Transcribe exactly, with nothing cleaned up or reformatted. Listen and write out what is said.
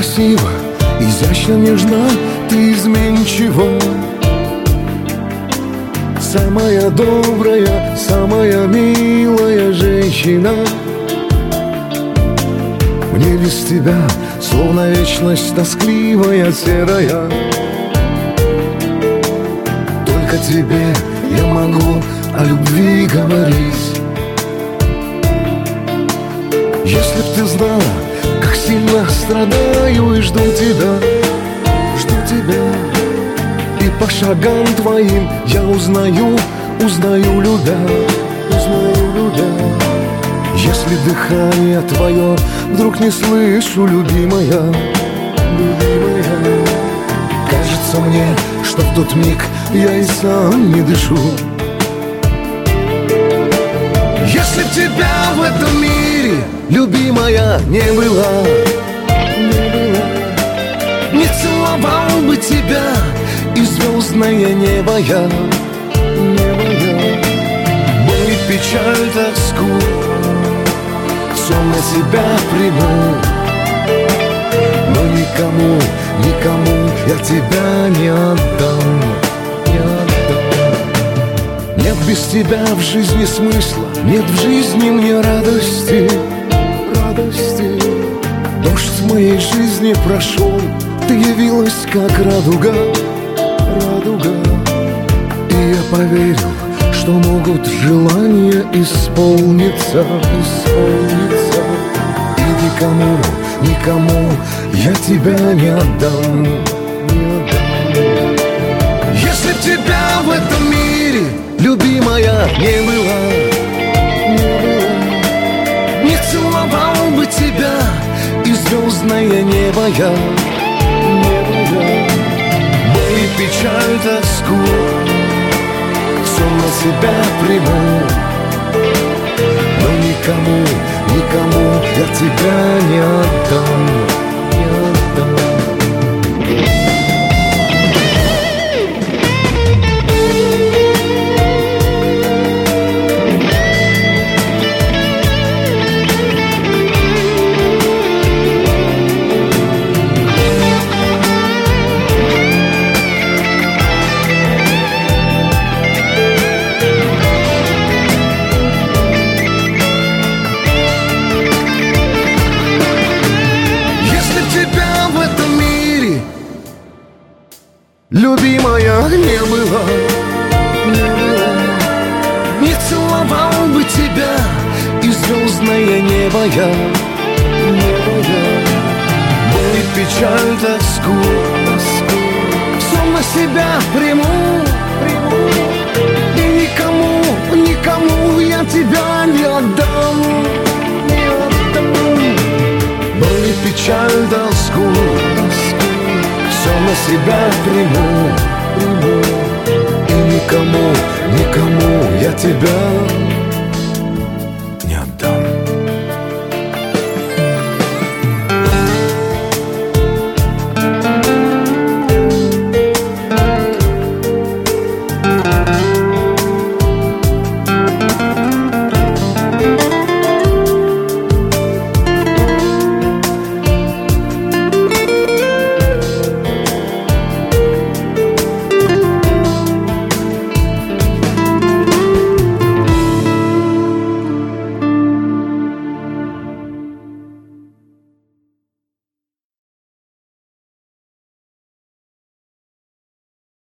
красива, изящно, нежна, ты изменчива. Самая добрая, самая милая женщина. Мне без тебя словно вечность тоскливая, серая. Только тебе я могу о любви говорить. Если б ты знала, как сильно страдаю и жду тебя, жду тебя. И по шагам твоим я узнаю, узнаю любя, узнаю любя. Если дыхание твое вдруг не слышу, любимая, любимая, кажется мне, что в тот миг я и сам не дышу. Если б тебя в этом мире, любимая, не было, не было, не целовал бы тебя и звездное небо я, небо я. Боль и печаль, тоску все на себя приму, но никому, никому я тебя не отдам, не отдам. Нет без тебя в жизни смысла, нет в жизни мне радости, радости. Дождь в моей жизни прошел, ты явилась как радуга, радуга. И я поверил, что могут желания исполниться, исполниться. И никому, никому я тебя не отдам, не отдам. Если б тебя в этом мире, любимая, не было, не было, не целовал бы тебя и звездное небо я, небо я. Боль и печаль, тоску все на себя приму, но никому, никому я тебя не отдам, не отдам. Любимая, не было, не было, не целовал бы тебя и звездное небо я, небо я. Боль и печаль, тоску, тоску все на себя приму, приму. И никому, никому я тебя не отдам, не отдам. Боль и печаль, тоску, тоску все на себя приму, приму. И никому, никому я тебя